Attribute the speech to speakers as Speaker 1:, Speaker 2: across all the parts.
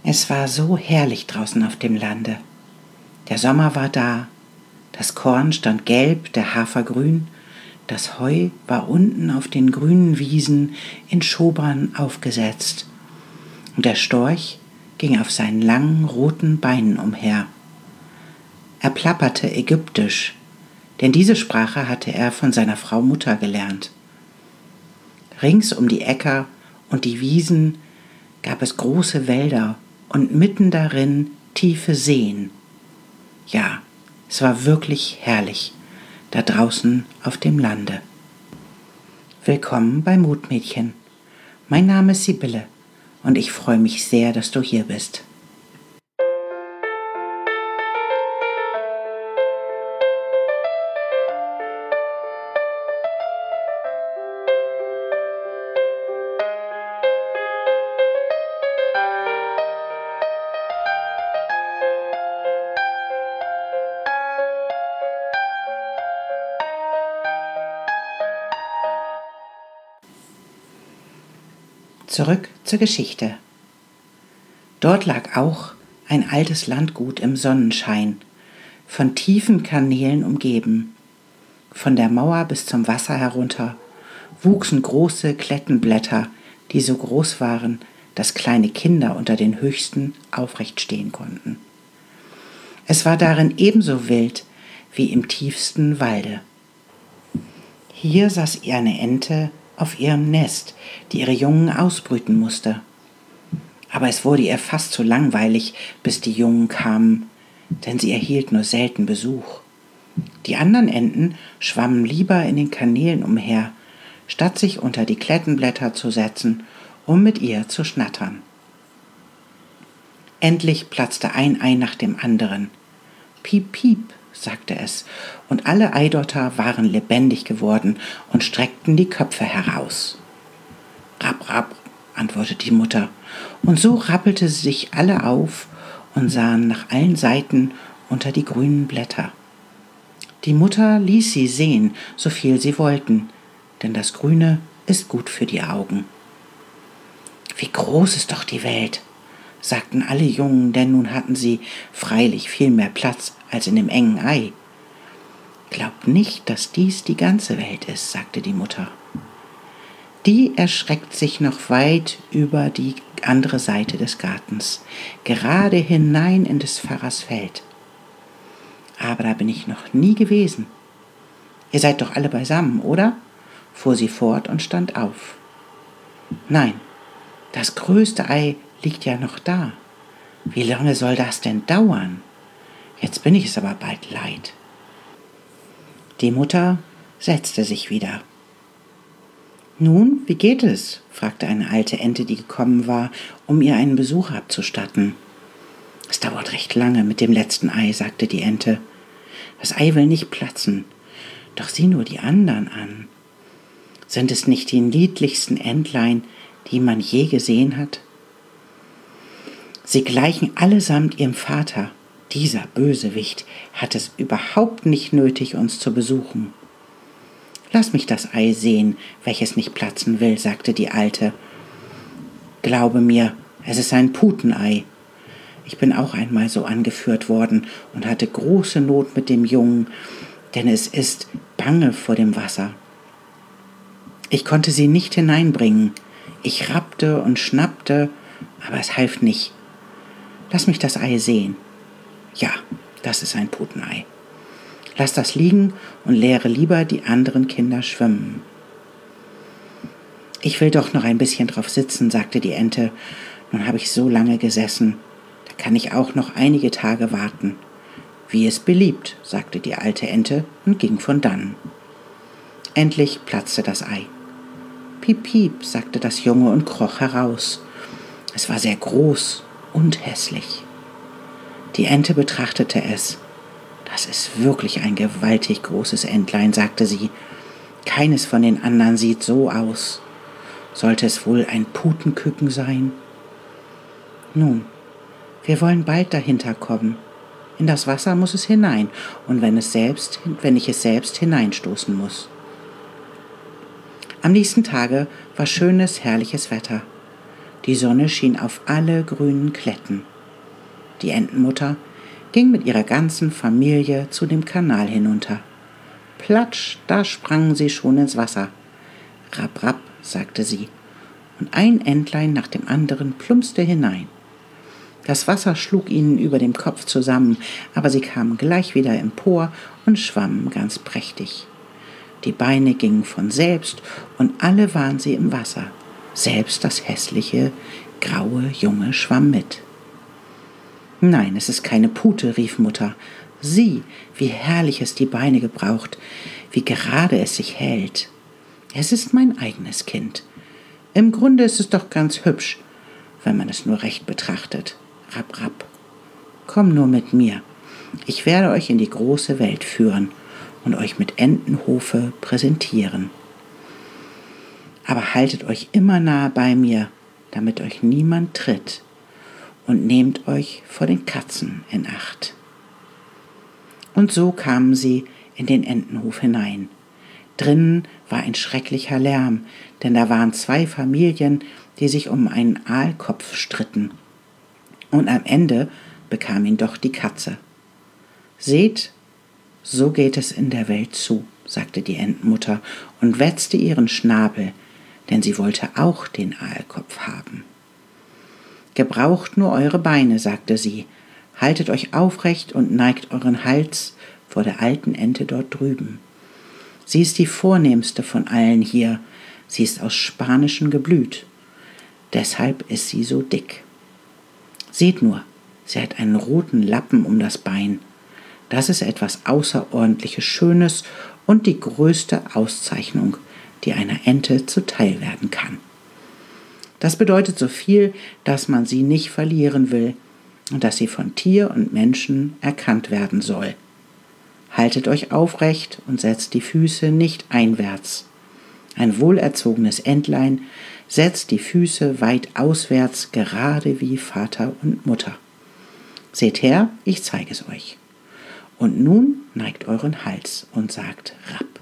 Speaker 1: Es war so herrlich draußen auf dem Lande. Der Sommer war da, das Korn stand gelb, der Hafer grün, das Heu war unten auf den grünen Wiesen in Schobern aufgesetzt, und der Storch ging auf seinen langen roten Beinen umher. Er plapperte Ägyptisch, denn diese Sprache hatte er von seiner Frau Mutter gelernt. Rings um die Äcker und die Wiesen gab es große Wälder und mitten darin tiefe Seen. Ja, es war wirklich herrlich, da draußen auf dem Lande. Willkommen bei Mutmädchen. Mein Name ist Sibylle und ich freue mich sehr, dass du hier bist. Zurück zur Geschichte. Dort lag auch ein altes Landgut im Sonnenschein, von tiefen Kanälen umgeben. Von der Mauer bis zum Wasser herunter wuchsen große Klettenblätter, die so groß waren, dass kleine Kinder unter den höchsten aufrecht stehen konnten. Es war darin ebenso wild wie im tiefsten Walde. Hier saß eine Ente auf ihrem Nest, die ihre Jungen ausbrüten musste. Aber es wurde ihr fast zu langweilig, bis die Jungen kamen, denn sie erhielt nur selten Besuch. Die anderen Enten schwammen lieber in den Kanälen umher, statt sich unter die Klettenblätter zu setzen, um mit ihr zu schnattern. Endlich platzte ein Ei nach dem anderen. Piep, piep, sagte es, und alle Eidotter waren lebendig geworden und streckten die Köpfe heraus. Rapp, rapp, antwortete die Mutter, und so rappelte sie sich alle auf und sahen nach allen Seiten unter die grünen Blätter. Die Mutter ließ sie sehen, so viel sie wollten, denn das Grüne ist gut für die Augen. Wie groß ist doch die Welt, sagten alle Jungen, denn nun hatten sie freilich viel mehr Platz als in dem engen Ei. Glaubt nicht, dass dies die ganze Welt ist, sagte die Mutter. Die erschreckt sich noch weit über die andere Seite des Gartens, gerade hinein in des Pfarrers Feld. Aber da bin ich noch nie gewesen. Ihr seid doch alle beisammen, oder? Fuhr sie fort und stand auf. Nein, das größte Ei liegt ja noch da. Wie lange soll das denn dauern? Jetzt bin ich es aber bald leid. Die Mutter setzte sich wieder. Nun, wie geht es? Fragte eine alte Ente, die gekommen war, um ihr einen Besuch abzustatten. Es dauert recht lange mit dem letzten Ei, sagte die Ente. Das Ei will nicht platzen. Doch sieh nur die anderen an. Sind es nicht die niedlichsten Entlein, die man je gesehen hat? Sie gleichen allesamt ihrem Vater. Dieser Bösewicht hat es überhaupt nicht nötig, uns zu besuchen. Lass mich das Ei sehen, welches nicht platzen will, sagte die Alte. Glaube mir, es ist ein Putenei. Ich bin auch einmal so angeführt worden und hatte große Not mit dem Jungen, denn es ist bange vor dem Wasser. Ich konnte sie nicht hineinbringen. Ich rappte und schnappte, aber es half nicht. Lass mich das Ei sehen. Ja, das ist ein Putenei. Lass das liegen und lehre lieber die anderen Kinder schwimmen. Ich will doch noch ein bisschen drauf sitzen, sagte die Ente. Nun habe ich so lange gesessen. Da kann ich auch noch einige Tage warten. Wie es beliebt, sagte die alte Ente und ging von dannen. Endlich platzte das Ei. Piep, piep, sagte das Junge und kroch heraus. Es war sehr groß und hässlich. Die Ente betrachtete es. Das ist wirklich ein gewaltig großes Entlein, sagte sie. Keines von den anderen sieht so aus. Sollte es wohl ein Putenküken sein? Nun, wir wollen bald dahinter kommen. In das Wasser muss es hinein, und wenn ich es selbst hineinstoßen muss. Am nächsten Tage war schönes, herrliches Wetter. Die Sonne schien auf alle grünen Kletten. Die Entenmutter ging mit ihrer ganzen Familie zu dem Kanal hinunter. Platsch, da sprangen sie schon ins Wasser. Rapp, rapp, sagte sie, und ein Entlein nach dem anderen plumpste hinein. Das Wasser schlug ihnen über dem Kopf zusammen, aber sie kamen gleich wieder empor und schwammen ganz prächtig. Die Beine gingen von selbst und alle waren sie im Wasser. Selbst das hässliche, graue Junge schwamm mit. »Nein, es ist keine Pute«, rief Mutter. »Sieh, wie herrlich es die Beine gebraucht, wie gerade es sich hält. Es ist mein eigenes Kind. Im Grunde ist es doch ganz hübsch, wenn man es nur recht betrachtet. Rapp, rapp. Komm nur mit mir. Ich werde euch in die große Welt führen und euch mit Entenhofe präsentieren. Aber haltet euch immer nahe bei mir, damit euch niemand tritt, und nehmt euch vor den Katzen in Acht.« Und so kamen sie in den Entenhof hinein. Drinnen war ein schrecklicher Lärm, denn da waren 2 Familien, die sich um einen Aalkopf stritten. Und am Ende bekam ihn doch die Katze. »Seht, so geht es in der Welt zu«, sagte die Entenmutter und wetzte ihren Schnabel, denn sie wollte auch den Aalkopf haben. »Gebraucht nur eure Beine«, sagte sie, »haltet euch aufrecht und neigt euren Hals vor der alten Ente dort drüben. Sie ist die vornehmste von allen hier, sie ist aus spanischem Geblüt, deshalb ist sie so dick. Seht nur, sie hat einen roten Lappen um das Bein. Das ist etwas außerordentliches Schönes und die größte Auszeichnung, die einer Ente zuteil werden kann. Das bedeutet so viel, dass man sie nicht verlieren will und dass sie von Tier und Menschen erkannt werden soll. Haltet euch aufrecht und setzt die Füße nicht einwärts. Ein wohlerzogenes Entlein setzt die Füße weit auswärts, gerade wie Vater und Mutter. Seht her, ich zeige es euch. Und nun neigt euren Hals und sagt Rapp.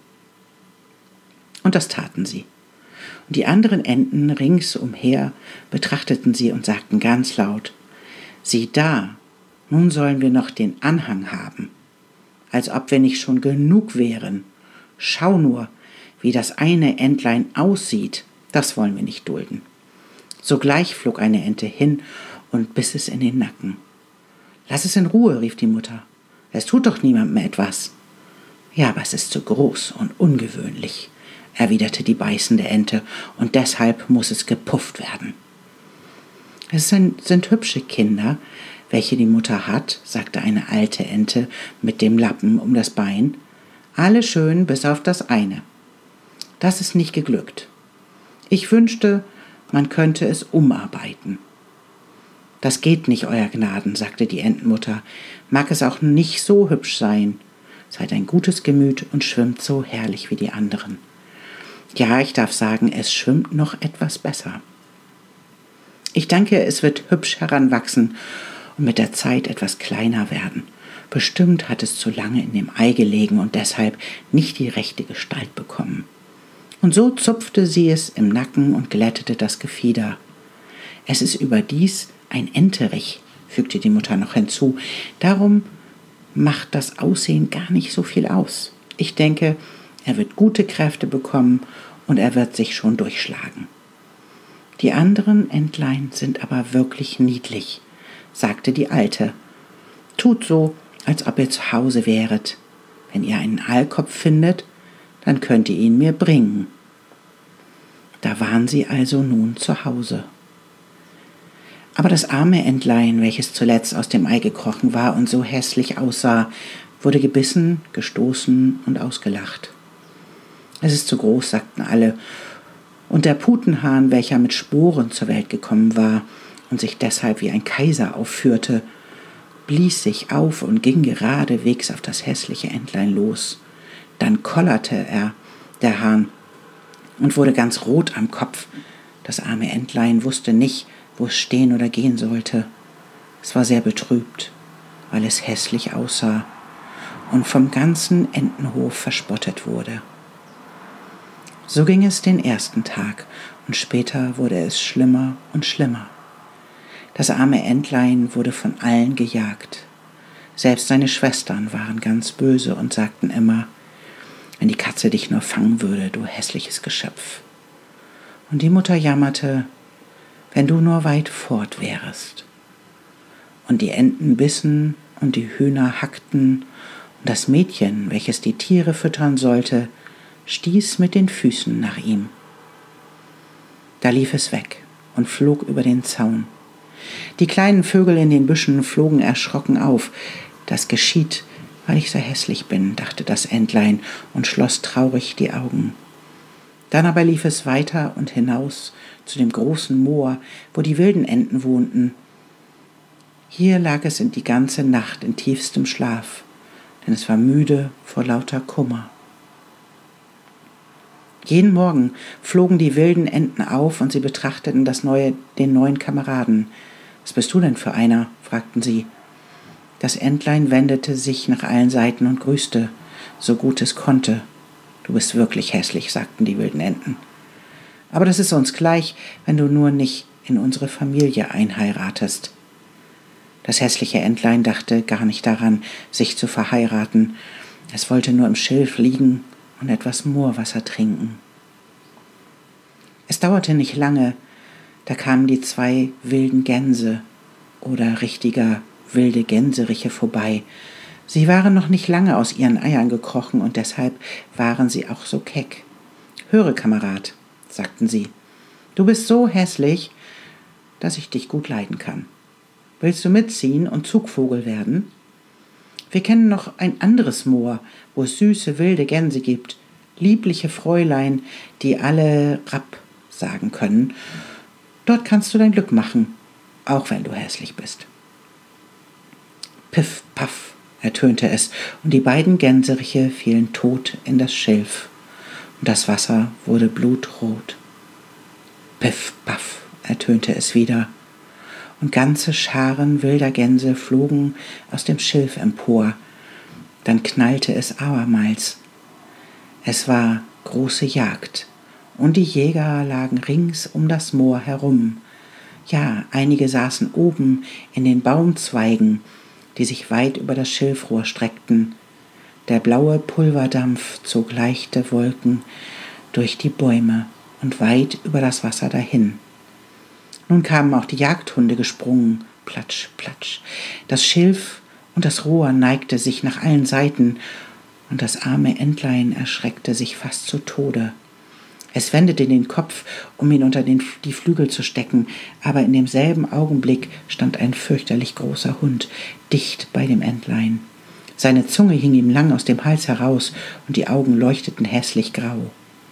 Speaker 1: Und das taten sie. Und die anderen Enten ringsumher betrachteten sie und sagten ganz laut: »Sieh da, nun sollen wir noch den Anhang haben. Als ob wir nicht schon genug wären. Schau nur, wie das eine Entlein aussieht, das wollen wir nicht dulden.« Sogleich flog eine Ente hin und biss es in den Nacken. »Lass es in Ruhe«, rief die Mutter. »Es tut doch niemandem etwas.« »Ja, aber es ist zu groß und ungewöhnlich«, erwiderte die beißende Ente, »und deshalb muss es gepufft werden.« »Es sind hübsche Kinder, welche die Mutter hat«, sagte eine alte Ente mit dem Lappen um das Bein. »Alle schön, bis auf das eine. Das ist nicht geglückt. Ich wünschte, man könnte es umarbeiten.« »Das geht nicht, Euer Gnaden«, sagte die Entenmutter. »Mag es auch nicht so hübsch sein. Seid ein gutes Gemüt und schwimmt so herrlich wie die anderen.« »Ja, ich darf sagen, es schwimmt noch etwas besser. Ich denke, es wird hübsch heranwachsen und mit der Zeit etwas kleiner werden. Bestimmt hat es zu lange in dem Ei gelegen und deshalb nicht die rechte Gestalt bekommen.« Und so zupfte sie es im Nacken und glättete das Gefieder. »Es ist überdies ein Enterich«, fügte die Mutter noch hinzu. »Darum macht das Aussehen gar nicht so viel aus. Ich denke, er wird gute Kräfte bekommen und er wird sich schon durchschlagen.« »Die anderen Entlein sind aber wirklich niedlich«, sagte die Alte. »Tut so, als ob ihr zu Hause wäret. Wenn ihr einen Aalkopf findet, dann könnt ihr ihn mir bringen.« Da waren sie also nun zu Hause. Aber das arme Entlein, welches zuletzt aus dem Ei gekrochen war und so hässlich aussah, wurde gebissen, gestoßen und ausgelacht. »Es ist zu groß«, sagten alle, und der Putenhahn, welcher mit Sporen zur Welt gekommen war und sich deshalb wie ein Kaiser aufführte, blies sich auf und ging geradewegs auf das hässliche Entlein los. Dann kollerte er, der Hahn, und wurde ganz rot am Kopf. Das arme Entlein wusste nicht, wo es stehen oder gehen sollte. Es war sehr betrübt, weil es hässlich aussah und vom ganzen Entenhof verspottet wurde. So ging es den ersten Tag, und später wurde es schlimmer und schlimmer. Das arme Entlein wurde von allen gejagt. Selbst seine Schwestern waren ganz böse und sagten immer, wenn die Katze dich nur fangen würde, du hässliches Geschöpf. Und die Mutter jammerte, wenn du nur weit fort wärest. Und die Enten bissen und die Hühner hackten, und das Mädchen, welches die Tiere füttern sollte, stieß mit den Füßen nach ihm. Da lief es weg und flog über den Zaun. Die kleinen Vögel in den Büschen flogen erschrocken auf. Das geschieht, weil ich so hässlich bin, dachte das Entlein und schloss traurig die Augen. Dann aber lief es weiter und hinaus zu dem großen Moor, wo die wilden Enten wohnten. Hier lag es die ganze Nacht in tiefstem Schlaf, denn es war müde vor lauter Kummer. Jeden Morgen flogen die wilden Enten auf und sie betrachteten den neuen Kameraden. »Was bist du denn für einer?« fragten sie. Das Entlein wendete sich nach allen Seiten und grüßte, so gut es konnte. »Du bist wirklich hässlich«, sagten die wilden Enten. »Aber das ist uns gleich, wenn du nur nicht in unsere Familie einheiratest.« Das hässliche Entlein dachte gar nicht daran, sich zu verheiraten. Es wollte nur im Schilf liegen und etwas Moorwasser trinken. Es dauerte nicht lange, da kamen die 2 wilden Gänse oder richtiger wilde Gänseriche vorbei. Sie waren noch nicht lange aus ihren Eiern gekrochen und deshalb waren sie auch so keck. »Höre, Kamerad«, sagten sie, »du bist so hässlich, dass ich dich gut leiden kann. Willst du mitziehen und Zugvogel werden? Wir kennen noch ein anderes Moor, wo es süße wilde Gänse gibt, liebliche Fräulein, die alle Rapp sagen können. Dort kannst du dein Glück machen, auch wenn du hässlich bist.« Piff, paff, ertönte es, und die beiden Gänseriche fielen tot in das Schilf, und das Wasser wurde blutrot. Piff, paff, ertönte es wieder, und ganze Scharen wilder Gänse flogen aus dem Schilf empor. Dann knallte es abermals. Es war große Jagd, und die Jäger lagen rings um das Moor herum. Ja, einige saßen oben in den Baumzweigen, die sich weit über das Schilfrohr streckten. Der blaue Pulverdampf zog leichte Wolken durch die Bäume und weit über das Wasser dahin. Nun kamen auch die Jagdhunde gesprungen, platsch, platsch. Das Schilf und das Rohr neigte sich nach allen Seiten, und das arme Entlein erschreckte sich fast zu Tode. Es wendete den Kopf, um ihn unter die Flügel zu stecken, aber in demselben Augenblick stand ein fürchterlich großer Hund dicht bei dem Entlein. Seine Zunge hing ihm lang aus dem Hals heraus, und die Augen leuchteten hässlich grau.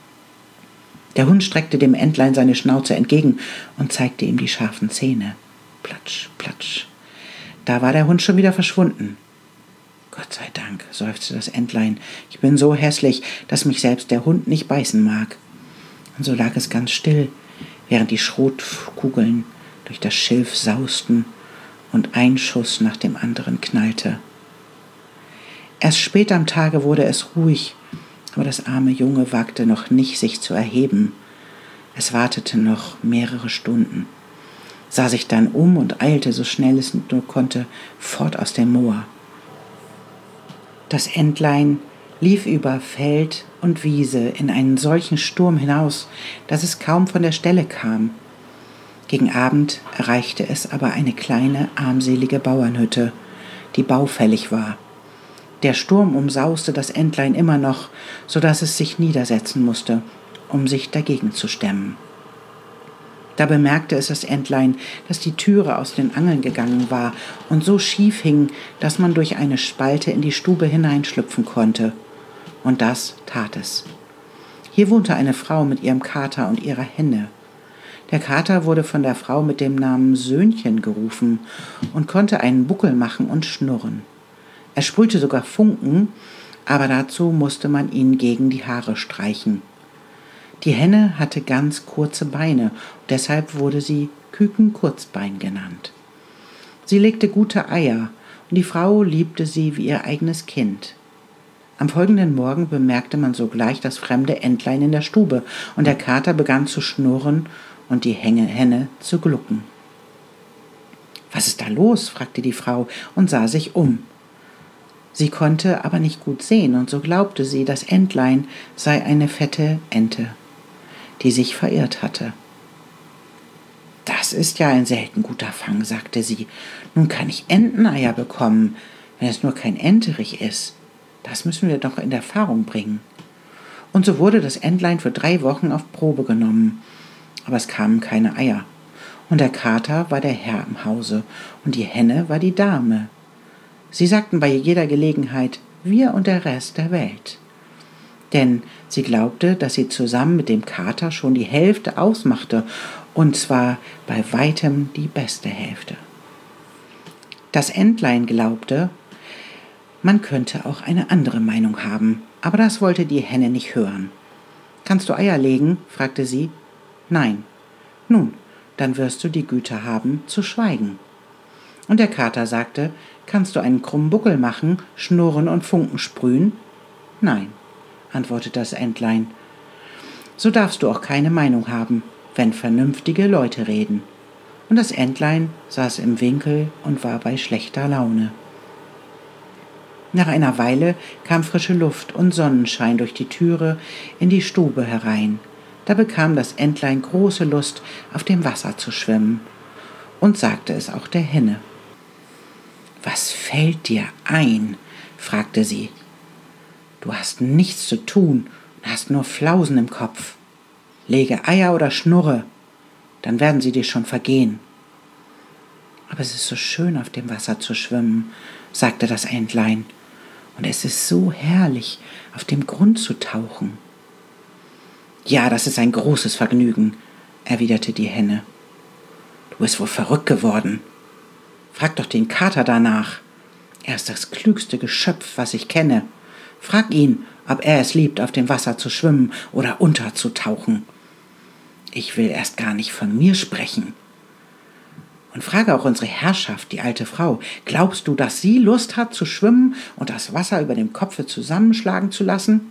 Speaker 1: Der Hund streckte dem Entlein seine Schnauze entgegen und zeigte ihm die scharfen Zähne. Platsch, platsch. Da war der Hund schon wieder verschwunden. »Gott sei Dank«, seufzte das Entlein, »ich bin so hässlich, dass mich selbst der Hund nicht beißen mag.« Und so lag es ganz still, während die Schrotkugeln durch das Schilf sausten und ein Schuss nach dem anderen knallte. Erst spät am Tage wurde es ruhig, aber das arme Junge wagte noch nicht, sich zu erheben. Es wartete noch mehrere Stunden, sah sich dann um und eilte, so schnell es nur konnte, fort aus dem Moor. Das Entlein lief über Feld und Wiese in einen solchen Sturm hinaus, dass es kaum von der Stelle kam. Gegen Abend erreichte es aber eine kleine, armselige Bauernhütte, die baufällig war. Der Sturm umsauste das Entlein immer noch, so dass es sich niedersetzen musste, um sich dagegen zu stemmen. Da bemerkte es das Entlein, dass die Türe aus den Angeln gegangen war und so schief hing, dass man durch eine Spalte in die Stube hineinschlüpfen konnte. Und das tat es. Hier wohnte eine Frau mit ihrem Kater und ihrer Henne. Der Kater wurde von der Frau mit dem Namen Söhnchen gerufen und konnte einen Buckel machen und schnurren. Er sprühte sogar Funken, aber dazu musste man ihn gegen die Haare streichen. Die Henne hatte ganz kurze Beine, deshalb wurde sie Küken-Kurzbein genannt. Sie legte gute Eier, und die Frau liebte sie wie ihr eigenes Kind. Am folgenden Morgen bemerkte man sogleich das fremde Entlein in der Stube, und der Kater begann zu schnurren und die Henne zu glucken. »Was ist da los?« fragte die Frau und sah sich um. Sie konnte aber nicht gut sehen, und so glaubte sie, das Entlein sei eine fette Ente, die sich verirrt hatte. »Das ist ja ein selten guter Fang«, sagte sie. »Nun kann ich Enteneier bekommen, wenn es nur kein Enterich ist. Das müssen wir doch in Erfahrung bringen.« Und so wurde das Entlein für 3 Wochen auf Probe genommen, aber es kamen keine Eier. Und der Kater war der Herr im Hause und die Henne war die Dame. Sie sagten bei jeder Gelegenheit, wir und der Rest der Welt. Denn sie glaubte, dass sie zusammen mit dem Kater schon die Hälfte ausmachte, und zwar bei weitem die beste Hälfte. Das Entlein glaubte, man könnte auch eine andere Meinung haben, aber das wollte die Henne nicht hören. »Kannst du Eier legen?« fragte sie. »Nein.« »Nun, dann wirst du die Güte haben, zu schweigen.« Und der Kater sagte, »Kannst du einen krummen Buckel machen, schnurren und Funken sprühen?« »Nein«, antwortete das Entlein. »So darfst du auch keine Meinung haben, wenn vernünftige Leute reden.« Und das Entlein saß im Winkel und war bei schlechter Laune. Nach einer Weile kam frische Luft und Sonnenschein durch die Türe in die Stube herein. Da bekam das Entlein große Lust, auf dem Wasser zu schwimmen, und sagte es auch der Henne. »Was fällt dir ein?« fragte sie. »Du hast nichts zu tun und hast nur Flausen im Kopf. Lege Eier oder schnurre, dann werden sie dir schon vergehen.« »Aber es ist so schön, auf dem Wasser zu schwimmen«, sagte das Entlein, »und es ist so herrlich, auf dem Grund zu tauchen.« »Ja, das ist ein großes Vergnügen«, erwiderte die Henne. »Du bist wohl verrückt geworden. Frag doch den Kater danach. Er ist das klügste Geschöpf, was ich kenne. Frag ihn, ob er es liebt, auf dem Wasser zu schwimmen oder unterzutauchen. Ich will erst gar nicht von mir sprechen. Und frage auch unsere Herrschaft, die alte Frau. Glaubst du, dass sie Lust hat, zu schwimmen und das Wasser über dem Kopfe zusammenschlagen zu lassen?«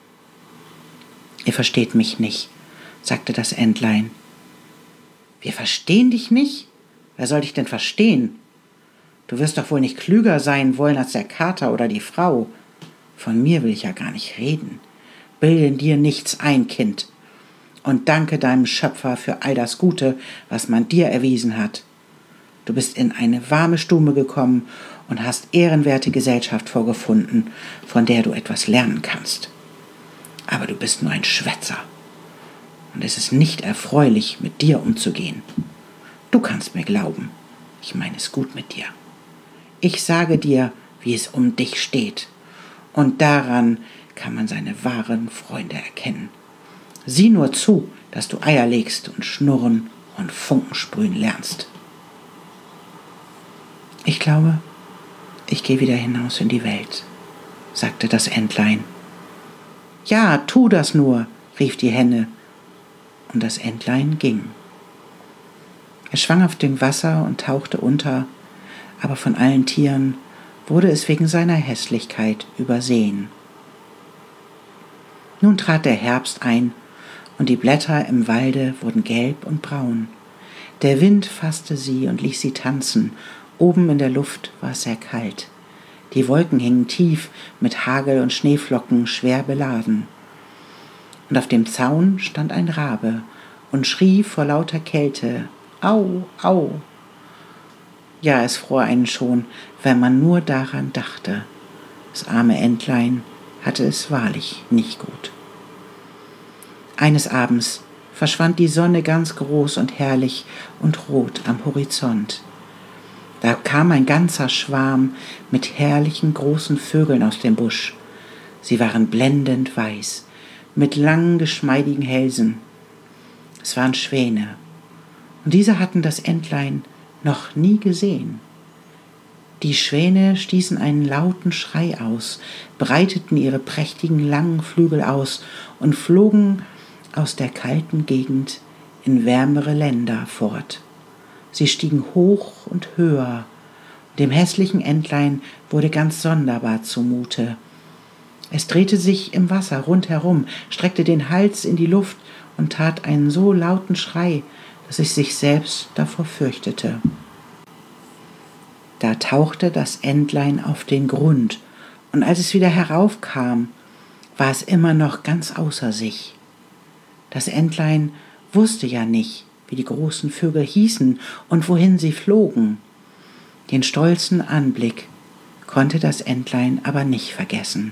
Speaker 1: »Ihr versteht mich nicht«, sagte das Entlein. »Wir verstehen dich nicht? Wer soll dich denn verstehen? Du wirst doch wohl nicht klüger sein wollen als der Kater oder die Frau. Von mir will ich ja gar nicht reden. Bilde dir nichts ein, Kind, und danke deinem Schöpfer für all das Gute, was man dir erwiesen hat. Du bist in eine warme Stube gekommen und hast ehrenwerte Gesellschaft vorgefunden, von der du etwas lernen kannst. Aber du bist nur ein Schwätzer, und es ist nicht erfreulich, mit dir umzugehen. Du kannst mir glauben, ich meine es gut mit dir. Ich sage dir, wie es um dich steht, und daran kann man seine wahren Freunde erkennen. Sieh nur zu, dass du Eier legst und schnurren und Funken sprühen lernst.« »Ich glaube, ich gehe wieder hinaus in die Welt«, sagte das Entlein. »Ja, tu das nur«, rief die Henne, und das Entlein ging. Es schwamm auf dem Wasser und tauchte unter, aber von allen Tieren wurde es wegen seiner Hässlichkeit übersehen. Nun trat der Herbst ein, und die Blätter im Walde wurden gelb und braun. Der Wind fasste sie und ließ sie tanzen, oben in der Luft war es sehr kalt. Die Wolken hingen tief, mit Hagel und Schneeflocken schwer beladen. Und auf dem Zaun stand ein Rabe und schrie vor lauter Kälte, »Au, au!« Ja, es fror einen schon, wenn man nur daran dachte. Das arme Entlein hatte es wahrlich nicht gut. Eines Abends verschwand die Sonne ganz groß und herrlich und rot am Horizont. Da kam ein ganzer Schwarm mit herrlichen großen Vögeln aus dem Busch. Sie waren blendend weiß, mit langen, geschmeidigen Hälsen. Es waren Schwäne, und diese hatten das Entlein noch nie gesehen. Die Schwäne stießen einen lauten Schrei aus, breiteten ihre prächtigen langen Flügel aus und flogen aus der kalten Gegend in wärmere Länder fort. Sie stiegen hoch und höher, und dem hässlichen Entlein wurde ganz sonderbar zumute. Es drehte sich im Wasser rundherum, streckte den Hals in die Luft und tat einen so lauten Schrei, dass es sich selbst davor fürchtete. Da tauchte das Entlein auf den Grund, und als es wieder heraufkam, war es immer noch ganz außer sich. Das Entlein wusste ja nicht, wie die großen Vögel hießen und wohin sie flogen. Den stolzen Anblick konnte das Entlein aber nicht vergessen.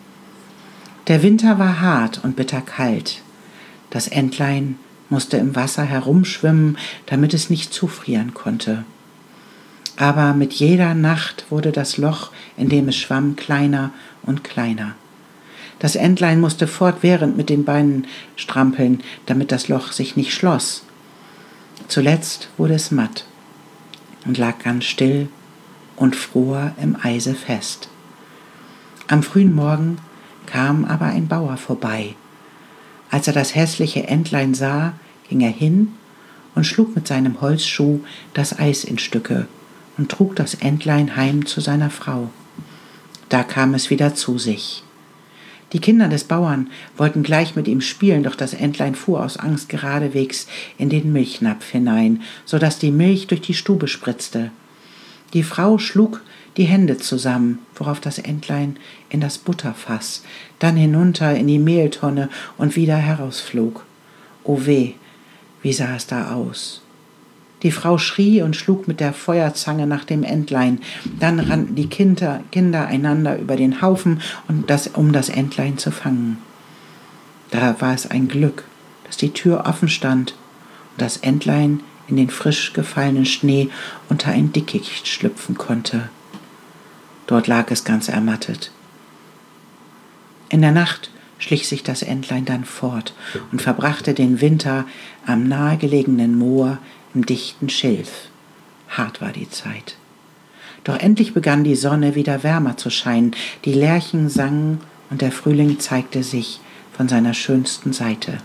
Speaker 1: Der Winter war hart und bitterkalt. Das Entlein musste im Wasser herumschwimmen, damit es nicht zufrieren konnte. Aber mit jeder Nacht wurde das Loch, in dem es schwamm, kleiner und kleiner. Das Entlein musste fortwährend mit den Beinen strampeln, damit das Loch sich nicht schloss. Zuletzt wurde es matt und lag ganz still und fror im Eise fest. Am frühen Morgen kam aber ein Bauer vorbei. Als er das hässliche Entlein sah, ging er hin und schlug mit seinem Holzschuh das Eis in Stücke und trug das Entlein heim zu seiner Frau. Da kam es wieder zu sich. Die Kinder des Bauern wollten gleich mit ihm spielen, doch das Entlein fuhr aus Angst geradewegs in den Milchnapf hinein, so dass die Milch durch die Stube spritzte. Die Frau schlug die Hände zusammen, worauf das Entlein in das Butterfass, dann hinunter in die Mehltonne und wieder herausflog. O weh, wie sah es da aus? Die Frau schrie und schlug mit der Feuerzange nach dem Entlein. Dann rannten die Kinder einander über den Haufen, um das Entlein zu fangen. Da war es ein Glück, dass die Tür offen stand und das Entlein in den frisch gefallenen Schnee unter ein Dickicht schlüpfen konnte. Dort lag es ganz ermattet. In der Nacht schlich sich das Entlein dann fort und verbrachte den Winter am nahegelegenen Moor im dichten Schilf. Hart war die Zeit. Doch endlich begann die Sonne wieder wärmer zu scheinen, die Lerchen sangen und der Frühling zeigte sich von seiner schönsten Seite.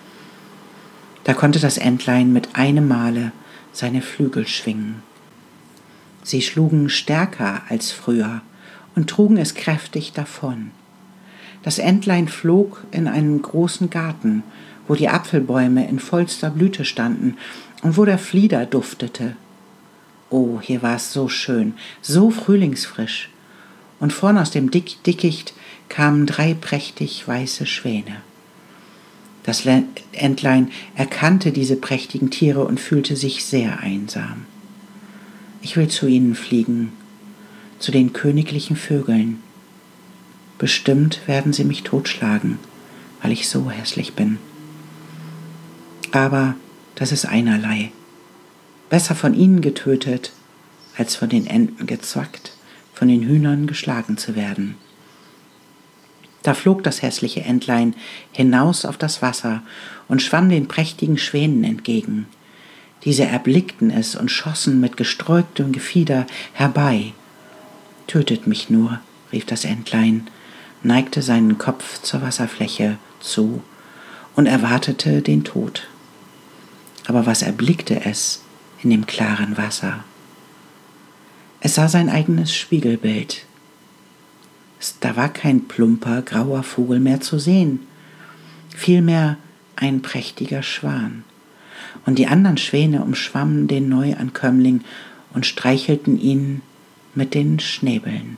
Speaker 1: Da konnte das Entlein mit einem Male seine Flügel schwingen. Sie schlugen stärker als früher und trugen es kräftig davon. Das Entlein flog in einen großen Garten, wo die Apfelbäume in vollster Blüte standen und wo der Flieder duftete. Oh, hier war es so schön, so frühlingsfrisch. Und vorn aus dem Dickicht kamen 3 prächtig weiße Schwäne. Das Entlein erkannte diese prächtigen Tiere und fühlte sich sehr einsam. Ich will zu ihnen fliegen, zu den königlichen Vögeln. Bestimmt werden sie mich totschlagen, weil ich so hässlich bin. Aber das ist einerlei. Besser von ihnen getötet, als von den Enten gezwackt, von den Hühnern geschlagen zu werden. Da flog das hässliche Entlein hinaus auf das Wasser und schwamm den prächtigen Schwänen entgegen. Diese erblickten es und schossen mit gesträubtem Gefieder herbei. »Tötet mich nur«, rief das Entlein, neigte seinen Kopf zur Wasserfläche zu und erwartete den Tod. Aber was erblickte es in dem klaren Wasser? Es sah sein eigenes Spiegelbild. Da war kein plumper, grauer Vogel mehr zu sehen, vielmehr ein prächtiger Schwan. Und die anderen Schwäne umschwammen den Neuankömmling und streichelten ihn mit den Schnäbeln.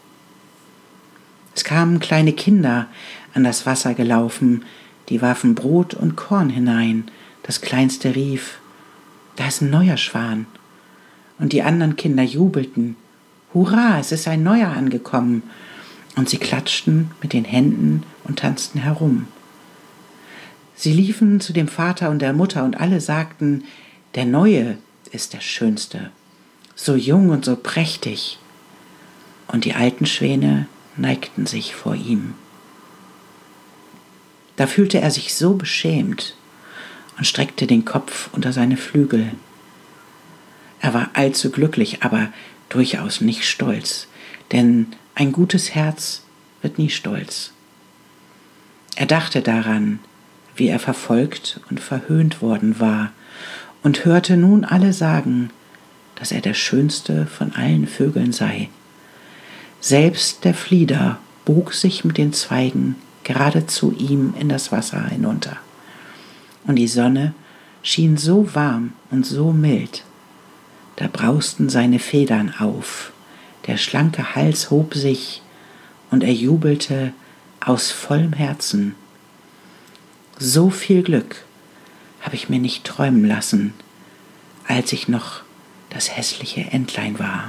Speaker 1: Es kamen kleine Kinder an das Wasser gelaufen, die warfen Brot und Korn hinein. Das Kleinste rief: »Da ist ein neuer Schwan.« Und die anderen Kinder jubelten: »Hurra, es ist ein neuer angekommen!« Und sie klatschten mit den Händen und tanzten herum. Sie liefen zu dem Vater und der Mutter und alle sagten: »Der Neue ist der Schönste, so jung und so prächtig.« Und die alten Schwäne neigten sich vor ihm. Da fühlte er sich so beschämt und streckte den Kopf unter seine Flügel. Er war allzu glücklich, aber durchaus nicht stolz, denn ein gutes Herz wird nie stolz. Er dachte daran, wie er verfolgt und verhöhnt worden war, und hörte nun alle sagen, dass er der schönste von allen Vögeln sei. Selbst der Flieder bog sich mit den Zweigen gerade zu ihm in das Wasser hinunter. Und die Sonne schien so warm und so mild. Da brausten seine Federn auf, der schlanke Hals hob sich, und er jubelte aus vollem Herzen. So viel Glück habe ich mir nicht träumen lassen, als ich noch das hässliche Entlein war.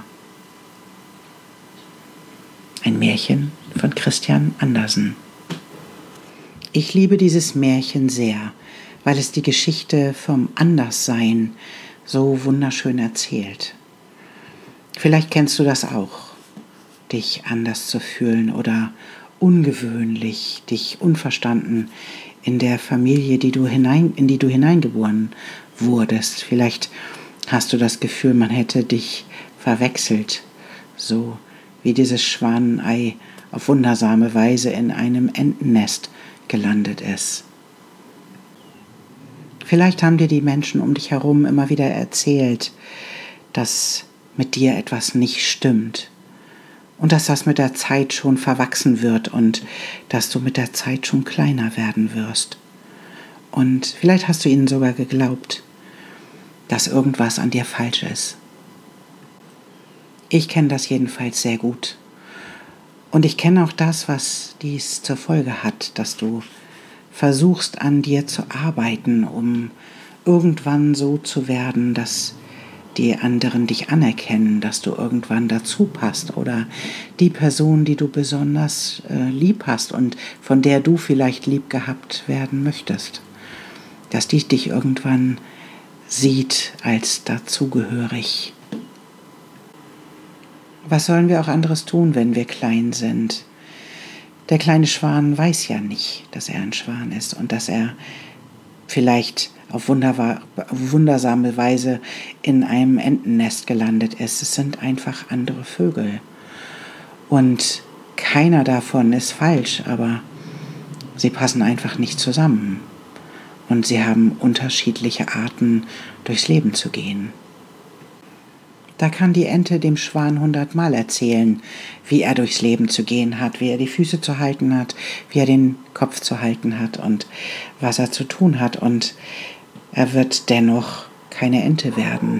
Speaker 1: Ein Märchen von Christian Andersen. Ich liebe dieses Märchen sehr, weil es die Geschichte vom Anderssein so wunderschön erzählt. Vielleicht kennst du das auch, dich anders zu fühlen oder ungewöhnlich, dich unverstanden in der Familie, in die du hineingeboren wurdest. Vielleicht hast du das Gefühl, man hätte dich verwechselt, so wie dieses Schwanenei auf wundersame Weise in einem Entennest gelandet ist. Vielleicht haben dir die Menschen um dich herum immer wieder erzählt, dass mit dir etwas nicht stimmt und dass das mit der Zeit schon verwachsen wird und dass du mit der Zeit schon kleiner werden wirst. Und vielleicht hast du ihnen sogar geglaubt, dass irgendwas an dir falsch ist. Ich kenne das jedenfalls sehr gut. Und ich kenne auch das, was dies zur Folge hat, dass du versuchst, an dir zu arbeiten, um irgendwann so zu werden, dass die anderen dich anerkennen, dass du irgendwann dazu passt oder die Person, die du besonders lieb hast und von der du vielleicht lieb gehabt werden möchtest, dass die dich irgendwann sieht als dazugehörig. Was sollen wir auch anderes tun, wenn wir klein sind? Der kleine Schwan weiß ja nicht, dass er ein Schwan ist und dass er vielleicht auf wundersame Weise in einem Entennest gelandet ist. Es sind einfach andere Vögel. Und keiner davon ist falsch, aber sie passen einfach nicht zusammen. Und sie haben unterschiedliche Arten, durchs Leben zu gehen. Da kann die Ente dem Schwan 100-mal erzählen, wie er durchs Leben zu gehen hat, wie er die Füße zu halten hat, wie er den Kopf zu halten hat und was er zu tun hat. Und er wird dennoch keine Ente werden.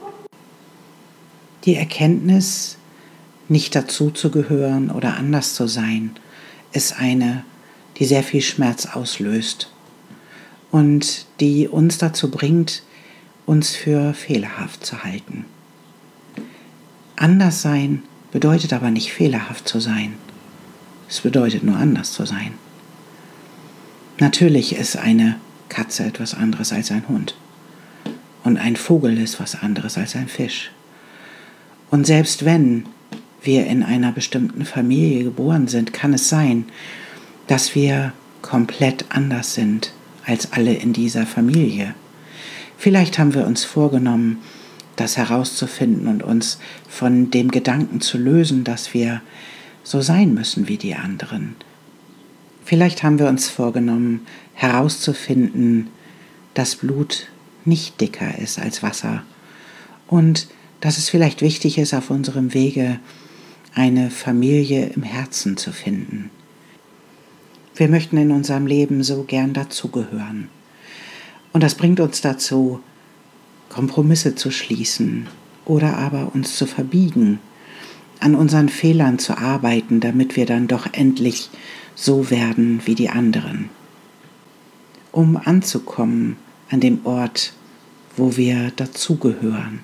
Speaker 1: Die Erkenntnis, nicht dazuzugehören oder anders zu sein, ist eine, die sehr viel Schmerz auslöst und die uns dazu bringt, uns für fehlerhaft zu halten. Anders sein bedeutet aber nicht fehlerhaft zu sein. Es bedeutet nur anders zu sein. Natürlich ist eine Katze etwas anderes als ein Hund. Und ein Vogel ist was anderes als ein Fisch. Und selbst wenn wir in einer bestimmten Familie geboren sind, kann es sein, dass wir komplett anders sind als alle in dieser Familie. Vielleicht haben wir uns vorgenommen, das herauszufinden und uns von dem Gedanken zu lösen, dass wir so sein müssen wie die anderen. Vielleicht haben wir uns vorgenommen, herauszufinden, dass Blut nicht dicker ist als Wasser und dass es vielleicht wichtig ist, auf unserem Wege eine Familie im Herzen zu finden. Wir möchten in unserem Leben so gern dazugehören. Und das bringt uns dazu, Kompromisse zu schließen oder aber uns zu verbiegen, an unseren Fehlern zu arbeiten, damit wir dann doch endlich so werden wie die anderen. Um anzukommen an dem Ort, wo wir dazugehören.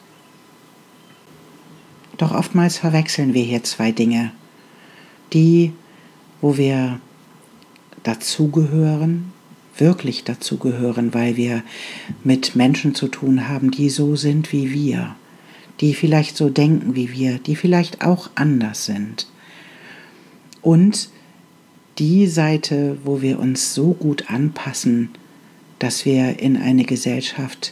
Speaker 1: Doch oftmals verwechseln wir hier zwei Dinge. Die, wo wir dazugehören, wirklich dazugehören, weil wir mit Menschen zu tun haben, die so sind wie wir, die vielleicht so denken wie wir, die vielleicht auch anders sind. Und die Seite, wo wir uns so gut anpassen, dass wir in eine Gesellschaft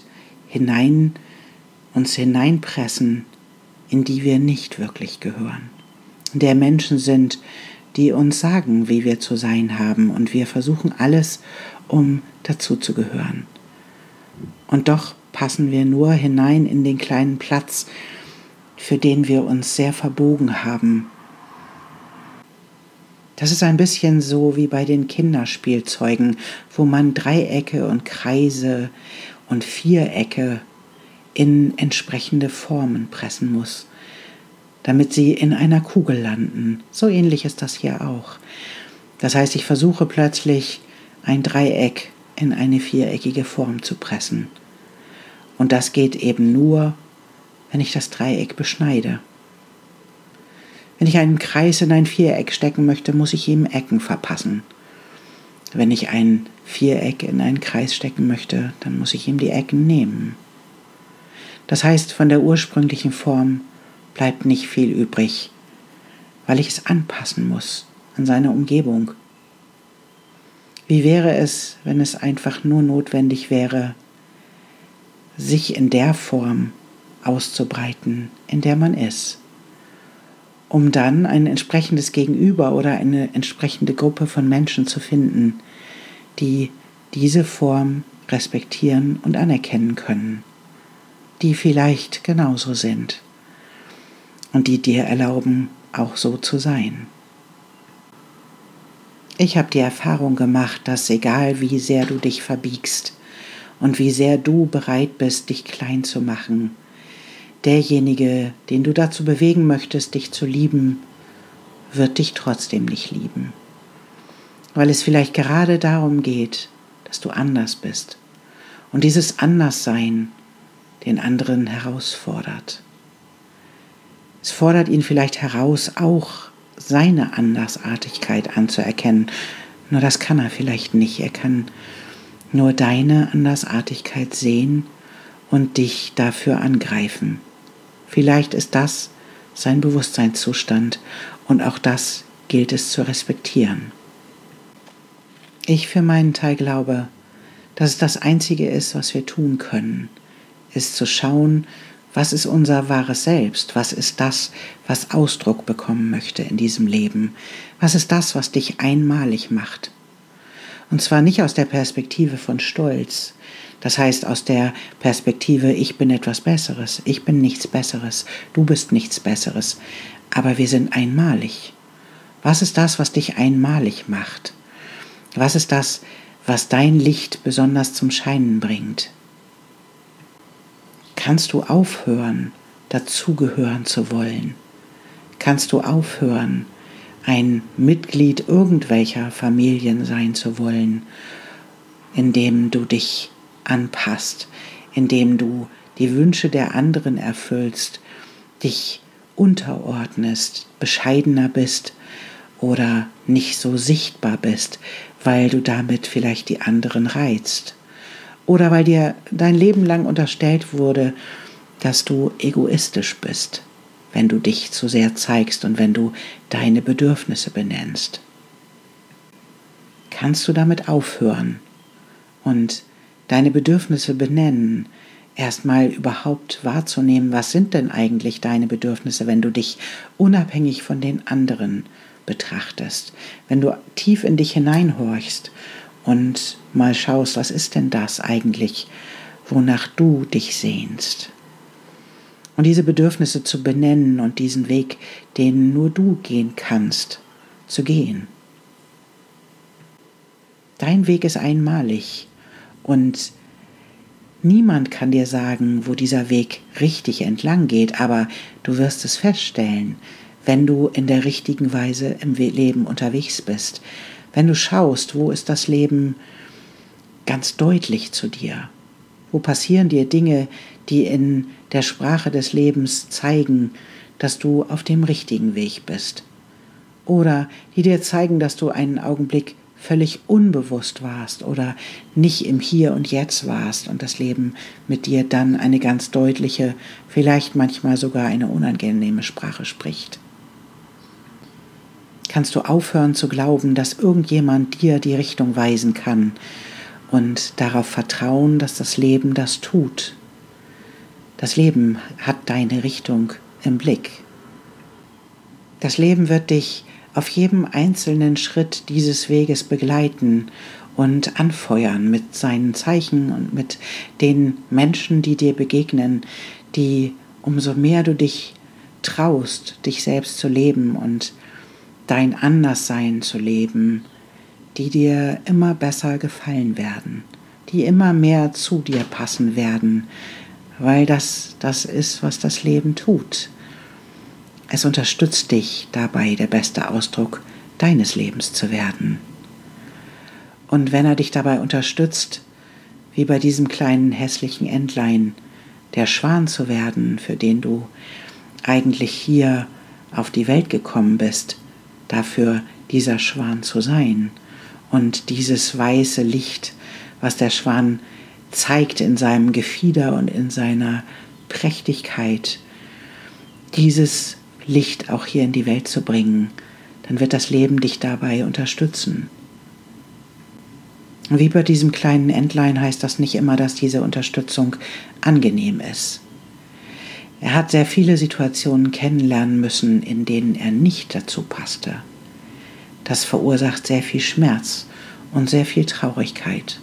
Speaker 1: uns hineinpressen, in die wir nicht wirklich gehören. In der Menschen sind, die uns sagen, wie wir zu sein haben, und wir versuchen alles, um dazu zu gehören. Und doch passen wir nur hinein in den kleinen Platz, für den wir uns sehr verbogen haben. Das ist ein bisschen so wie bei den Kinderspielzeugen, wo man Dreiecke und Kreise und Vierecke in entsprechende Formen pressen muss, damit sie in einer Kugel landen. So ähnlich ist das hier auch. Das heißt, ich versuche plötzlich ein Dreieck in eine viereckige Form zu pressen. Und das geht eben nur, wenn ich das Dreieck beschneide. Wenn ich einen Kreis in ein Viereck stecken möchte, muss ich ihm Ecken verpassen. Wenn ich ein Viereck in einen Kreis stecken möchte, dann muss ich ihm die Ecken nehmen. Das heißt, von der ursprünglichen Form bleibt nicht viel übrig, weil ich es anpassen muss an seine Umgebung. Wie wäre es, wenn es einfach nur notwendig wäre, sich in der Form auszubreiten, in der man ist, um dann ein entsprechendes Gegenüber oder eine entsprechende Gruppe von Menschen zu finden, die diese Form respektieren und anerkennen können, die vielleicht genauso sind und die dir erlauben, auch so zu sein. Ich habe die Erfahrung gemacht, dass egal wie sehr du dich verbiegst und wie sehr du bereit bist, dich klein zu machen, derjenige, den du dazu bewegen möchtest, dich zu lieben, wird dich trotzdem nicht lieben. Weil es vielleicht gerade darum geht, dass du anders bist. Und dieses Anderssein den anderen herausfordert. Es fordert ihn vielleicht heraus, auch seine Andersartigkeit anzuerkennen. Nur das kann er vielleicht nicht. Er kann nur deine Andersartigkeit sehen und dich dafür angreifen. Vielleicht ist das sein Bewusstseinszustand und auch das gilt es zu respektieren. Ich für meinen Teil glaube, dass es das Einzige ist, was wir tun können, ist zu schauen, was ist unser wahres Selbst, was ist das, was Ausdruck bekommen möchte in diesem Leben, was ist das, was dich einmalig macht. Und zwar nicht aus der Perspektive von Stolz, das heißt aus der Perspektive, ich bin etwas Besseres, ich bin nichts Besseres, du bist nichts Besseres, aber wir sind einmalig. Was ist das, was dich einmalig macht? Was ist das, was dein Licht besonders zum Scheinen bringt? Kannst du aufhören, dazugehören zu wollen? Kannst du aufhören, ein Mitglied irgendwelcher Familien sein zu wollen, indem du dich anpasst, indem du die Wünsche der anderen erfüllst, dich unterordnest, bescheidener bist oder nicht so sichtbar bist, weil du damit vielleicht die anderen reizt. Oder weil dir dein Leben lang unterstellt wurde, dass du egoistisch bist, wenn du dich zu sehr zeigst und wenn du deine Bedürfnisse benennst. Kannst du damit aufhören und deine Bedürfnisse benennen, erstmal überhaupt wahrzunehmen, was sind denn eigentlich deine Bedürfnisse, wenn du dich unabhängig von den anderen betrachtest, wenn du tief in dich hineinhorchst und mal schaust, was ist denn das eigentlich, wonach du dich sehnst. Und diese Bedürfnisse zu benennen und diesen Weg, den nur du gehen kannst, zu gehen. Dein Weg ist einmalig und niemand kann dir sagen, wo dieser Weg richtig entlang geht, aber du wirst es feststellen, wenn du in der richtigen Weise im Leben unterwegs bist. Wenn du schaust, wo ist das Leben ganz deutlich zu dir? Wo passieren dir Dinge, die in der Sprache des Lebens zeigen, dass du auf dem richtigen Weg bist? Oder die dir zeigen, dass du einen Augenblick völlig unbewusst warst oder nicht im Hier und Jetzt warst und das Leben mit dir dann eine ganz deutliche, vielleicht manchmal sogar eine unangenehme Sprache spricht. Kannst du aufhören zu glauben, dass irgendjemand dir die Richtung weisen kann und darauf vertrauen, dass das Leben das tut. Das Leben hat deine Richtung im Blick. Das Leben wird dich auf jedem einzelnen Schritt dieses Weges begleiten und anfeuern mit seinen Zeichen und mit den Menschen, die dir begegnen, die umso mehr du dich traust, dich selbst zu leben und dein Anderssein zu leben, die dir immer besser gefallen werden, die immer mehr zu dir passen werden, weil das ist, was das Leben tut. Es unterstützt dich dabei, der beste Ausdruck deines Lebens zu werden. Und wenn er dich dabei unterstützt, wie bei diesem kleinen hässlichen Entlein, der Schwan zu werden, für den du eigentlich hier auf die Welt gekommen bist, dafür dieser Schwan zu sein und dieses weiße Licht, was der Schwan zeigt in seinem Gefieder und in seiner Prächtigkeit, dieses Licht auch hier in die Welt zu bringen, dann wird das Leben dich dabei unterstützen. Wie bei diesem kleinen Entlein heißt das nicht immer, dass diese Unterstützung angenehm ist. Er hat sehr viele Situationen kennenlernen müssen, in denen er nicht dazu passte. Das verursacht sehr viel Schmerz und sehr viel Traurigkeit.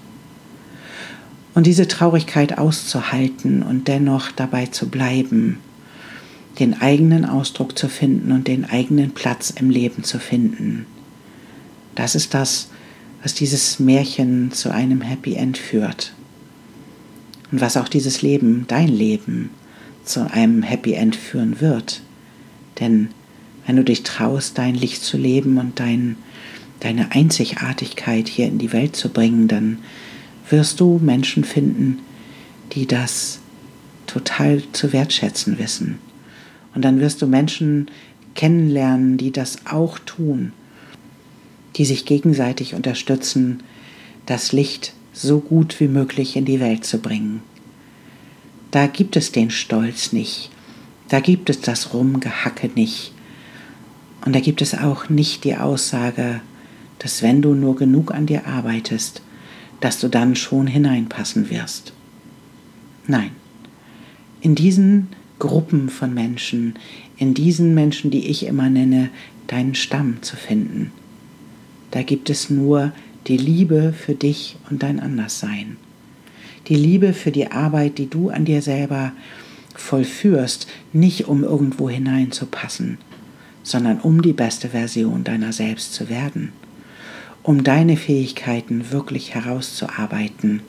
Speaker 1: Und diese Traurigkeit auszuhalten und dennoch dabei zu bleiben, den eigenen Ausdruck zu finden und den eigenen Platz im Leben zu finden, das ist das, was dieses Märchen zu einem Happy End führt. Und was auch dieses Leben, dein Leben, zu einem Happy End führen wird. Denn wenn du dich traust, dein Licht zu leben und deine Einzigartigkeit hier in die Welt zu bringen, dann wirst du Menschen finden, die das total zu wertschätzen wissen. Und dann wirst du Menschen kennenlernen, die das auch tun, die sich gegenseitig unterstützen, das Licht so gut wie möglich in die Welt zu bringen. Da gibt es den Stolz nicht, da gibt es das Rumgehacke nicht und da gibt es auch nicht die Aussage, dass wenn du nur genug an dir arbeitest, dass du dann schon hineinpassen wirst. Nein, in diesen Gruppen von Menschen, in diesen Menschen, die ich immer nenne, deinen Stamm zu finden, da gibt es nur die Liebe für dich und dein Anderssein. Die Liebe für die Arbeit, die du an dir selber vollführst, nicht um irgendwo hineinzupassen, sondern um die beste Version deiner selbst zu werden, um deine Fähigkeiten wirklich herauszuarbeiten,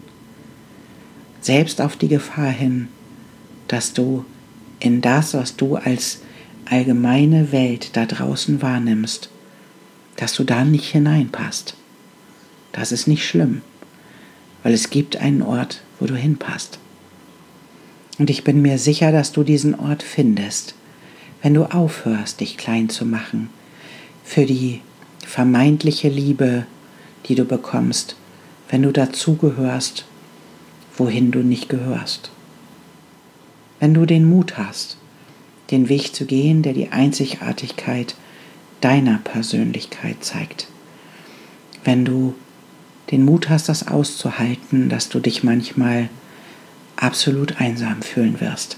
Speaker 1: selbst auf die Gefahr hin, dass du in das, was du als allgemeine Welt da draußen wahrnimmst, dass du da nicht hineinpasst. Das ist nicht schlimm, weil es gibt einen Ort, wo du hinpasst. Und ich bin mir sicher, dass du diesen Ort findest, wenn du aufhörst, dich klein zu machen für die vermeintliche Liebe, die du bekommst, wenn du dazugehörst, wohin du nicht gehörst. Wenn du den Mut hast, den Weg zu gehen, der die Einzigartigkeit deiner Persönlichkeit zeigt. Wenn du den Mut hast, das auszuhalten, dass du dich manchmal absolut einsam fühlen wirst,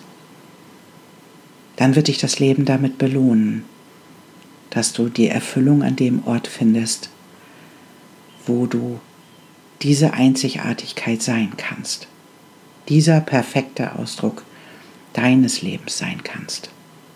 Speaker 1: dann wird dich das Leben damit belohnen, dass du die Erfüllung an dem Ort findest, wo du diese Einzigartigkeit sein kannst, dieser perfekte Ausdruck deines Lebens sein kannst.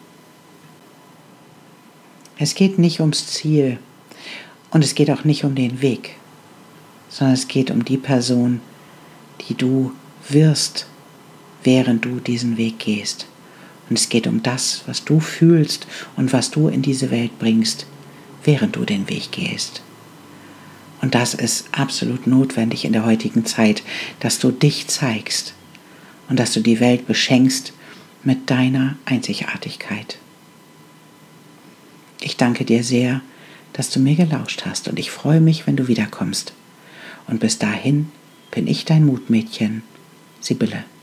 Speaker 1: Es geht nicht ums Ziel und es geht auch nicht um den Weg, sondern es geht um die Person, die du wirst, während du diesen Weg gehst. Und es geht um das, was du fühlst und was du in diese Welt bringst, während du den Weg gehst. Und das ist absolut notwendig in der heutigen Zeit, dass du dich zeigst und dass du die Welt beschenkst mit deiner Einzigartigkeit. Ich danke dir sehr, dass du mir gelauscht hast und ich freue mich, wenn du wiederkommst. Und bis dahin bin ich dein Mutmädchen, Sibylle.